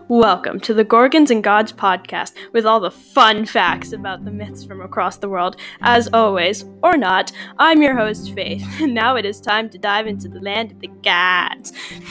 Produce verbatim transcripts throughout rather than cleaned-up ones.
Welcome to the Gorgons and Gods podcast with all the fun facts about the myths from across the world. As always, or not, I'm your host, Faith, and now it is time to dive into the land of the gods.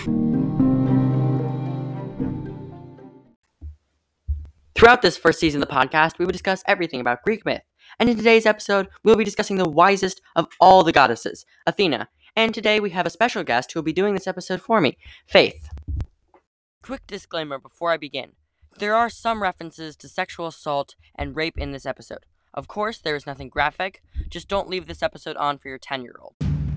Throughout this first season of the podcast, we will discuss everything about Greek myth. And in today's episode, we'll be discussing the wisest of all the goddesses, Athena. And today we have a special guest who will be doing this episode for me, Faith. Quick disclaimer before I begin. There are some references to sexual assault and rape in this episode. Of course, there is nothing graphic. Just don't leave this episode on for your ten-year-old.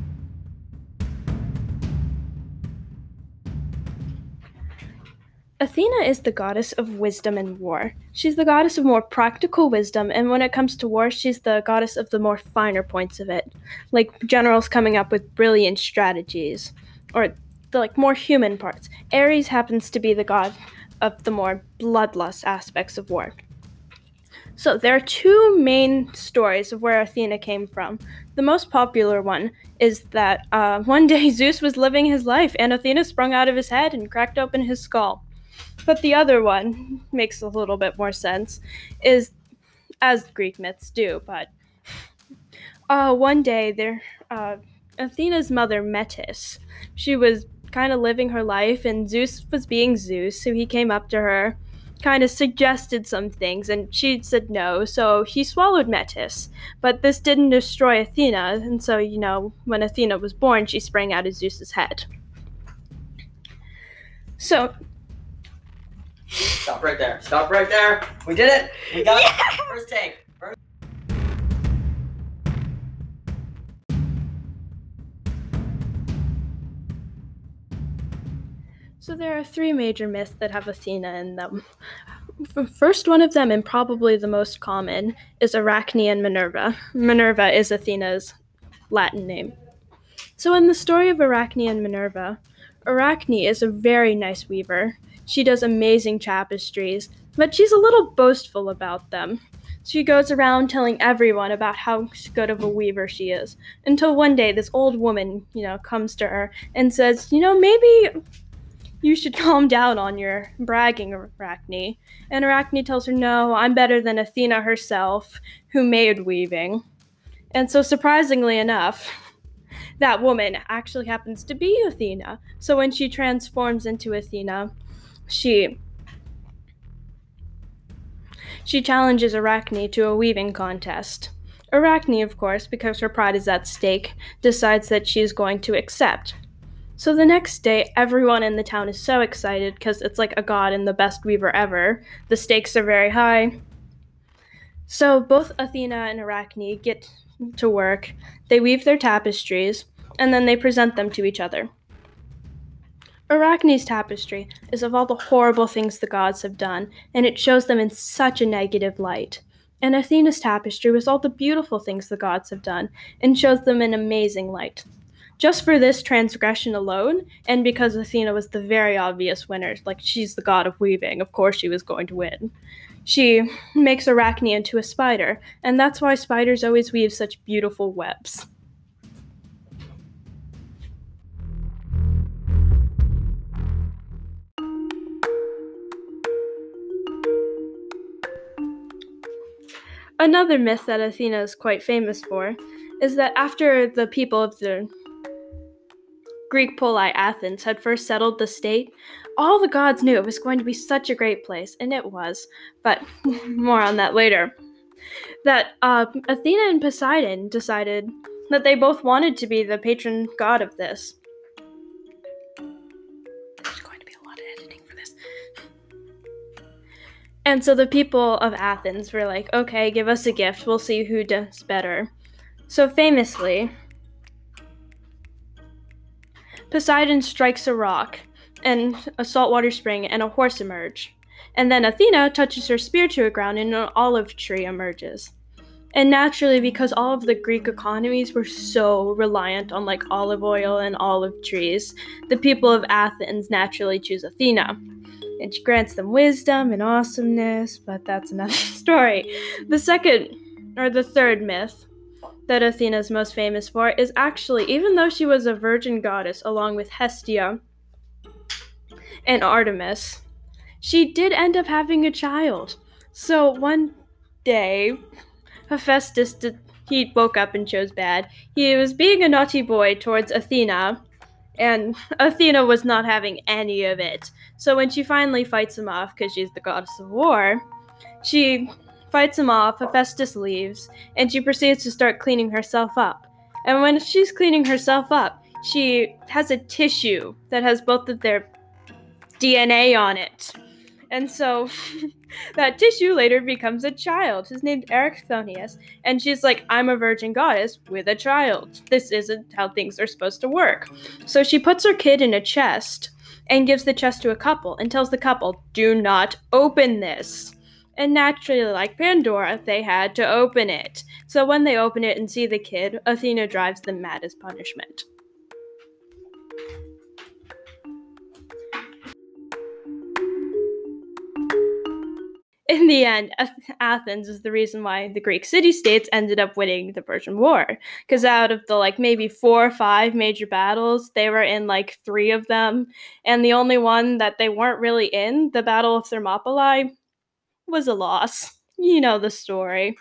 Athena is the goddess of wisdom and war. She's the goddess of more practical wisdom, and when it comes to war, she's the goddess of the more finer points of it, like generals coming up with brilliant strategies, or the like more human parts. Ares happens to be the god of the more bloodlust aspects of war. So there are two main stories of where Athena came from. The most popular one is that uh, one day Zeus was living his life, and Athena sprung out of his head and cracked open his skull. But the other one makes a little bit more sense, is as Greek myths do, but uh, one day there, uh, Athena's mother, Metis, she was kind of living her life, and Zeus was being Zeus, so he came up to her, kind of suggested some things, and she said no, so he swallowed Metis. But this didn't destroy Athena, and so, you know, when Athena was born, she sprang out of Zeus's head. So... Stop right there. Stop right there. We did it. We got yeah! it. First take. First. So there are three major myths that have Athena in them. First one of them, and probably the most common, is Arachne and Minerva. Minerva is Athena's Latin name. So in the story of Arachne and Minerva, Arachne is a very nice weaver. She does amazing tapestries, but she's a little boastful about them. She goes around telling everyone about how good of a weaver she is, until one day this old woman, you know, comes to her and says, you know, maybe you should calm down on your bragging, Arachne. And Arachne tells her, no, I'm better than Athena herself, who made weaving. And so surprisingly enough, that woman actually happens to be Athena. So when she transforms into Athena, She she challenges Arachne to a weaving contest. Arachne, of course, because her pride is at stake, decides that she is going to accept. So the next day, everyone in the town is so excited because it's like a god and the best weaver ever. The stakes are very high. So both Athena and Arachne get to work. They weave their tapestries, and then they present them to each other. Arachne's tapestry is of all the horrible things the gods have done, and it shows them in such a negative light. And Athena's tapestry was all the beautiful things the gods have done, and shows them in amazing light. Just for this transgression alone, and because Athena was the very obvious winner, like she's the god of weaving, of course she was going to win, she makes Arachne into a spider, and that's why spiders always weave such beautiful webs. Another myth that Athena is quite famous for is that after the people of the Greek poli Athens had first settled the state, all the gods knew it was going to be such a great place, and it was, but more on that later. That uh, Athena and Poseidon decided that they both wanted to be the patron god of this. There's going to be a lot of editing for this. And so the people of Athens were like, okay, give us a gift. We'll see who does better. So famously, Poseidon strikes a rock, and a saltwater spring and a horse emerge. And then Athena touches her spear to the ground, and an olive tree emerges. And naturally, because all of the Greek economies were so reliant on like olive oil and olive trees, the people of Athens naturally choose Athena. And she grants them wisdom and awesomeness, but that's another story. The second, or the third myth that Athena is most famous for is actually, even though she was a virgin goddess along with Hestia and Artemis, she did end up having a child. So one day, Hephaestus did, he woke up and chose bad. He was being a naughty boy towards Athena, and Athena was not having any of it. So when she finally fights him off, because she's the goddess of war, she fights him off, Hephaestus leaves, and she proceeds to start cleaning herself up. And when she's cleaning herself up, she has a tissue that has both of their D N A on it. And so that tissue later becomes a child. His name's Erichthonius. And she's like, I'm a virgin goddess with a child. This isn't how things are supposed to work. So she puts her kid in a chest and gives the chest to a couple and tells the couple, do not open this. And naturally, like Pandora, they had to open it. So when they open it and see the kid, Athena drives them mad as punishment. In the end, Athens is the reason why the Greek city-states ended up winning the Persian War. Because out of the, like, maybe four or five major battles, they were in, like, three of them. And the only one that they weren't really in, the Battle of Thermopylae, was a loss. You know the story.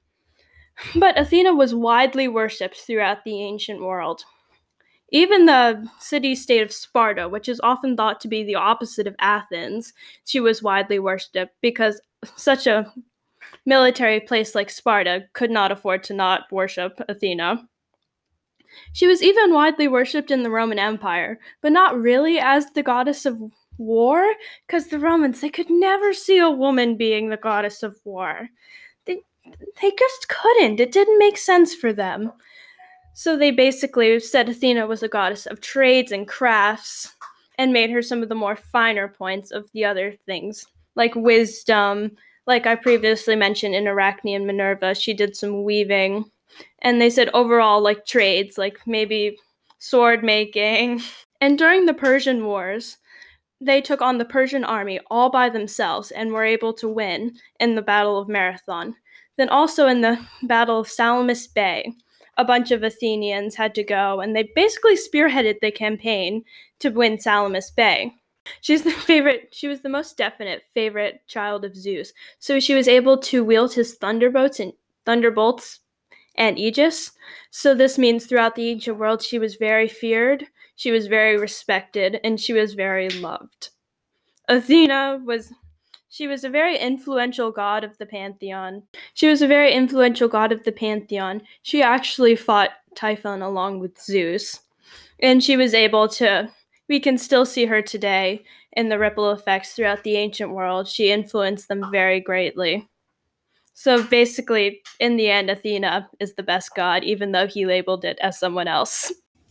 But Athena was widely worshipped throughout the ancient world. Even the city-state of Sparta, which is often thought to be the opposite of Athens, she was widely worshipped because such a military place like Sparta could not afford to not worship Athena. She was even widely worshipped in the Roman Empire, but not really as the goddess of war, because the Romans, they could never see a woman being the goddess of war. They, they just couldn't. It didn't make sense for them. So they basically said Athena was a goddess of trades and crafts and made her some of the more finer points of the other things, like wisdom. Like I previously mentioned in Arachne and Minerva, she did some weaving. And they said overall, like trades, like maybe sword making. And during the Persian Wars, they took on the Persian army all by themselves and were able to win in the Battle of Marathon. Then also in the Battle of Salamis Bay, a bunch of Athenians had to go, and they basically spearheaded the campaign to win Salamis Bay. She's the favorite, she was the most definite favorite child of Zeus, so she was able to wield his thunderbolts and thunderbolts and Aegis. So this means throughout the ancient world, she was very feared, she was very respected, and she was very loved. Athena was She was a very influential god of the pantheon. She was a very influential god of the pantheon. She actually fought Typhon along with Zeus. And she was able to, we can still see her today in the ripple effects throughout the ancient world. She influenced them very greatly. So basically, in the end, Athena is the best god, even though he labeled it as someone else.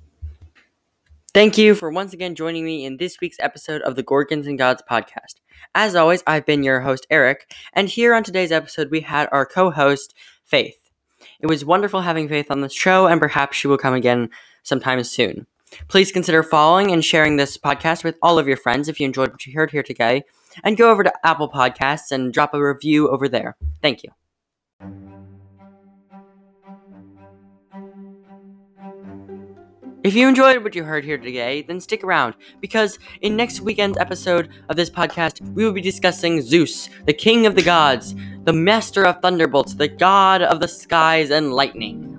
Thank you for once again joining me in this week's episode of the Gorgons and Gods podcast. As always, I've been your host, Eric, and here on today's episode, we had our co-host, Faith. It was wonderful having Faith on the show, and perhaps she will come again sometime soon. Please consider following and sharing this podcast with all of your friends if you enjoyed what you heard here today, and go over to Apple Podcasts and drop a review over there. Thank you. If you enjoyed what you heard here today, then stick around, because in next weekend's episode of this podcast, we will be discussing Zeus, the king of the gods, the master of thunderbolts, the god of the skies and lightning.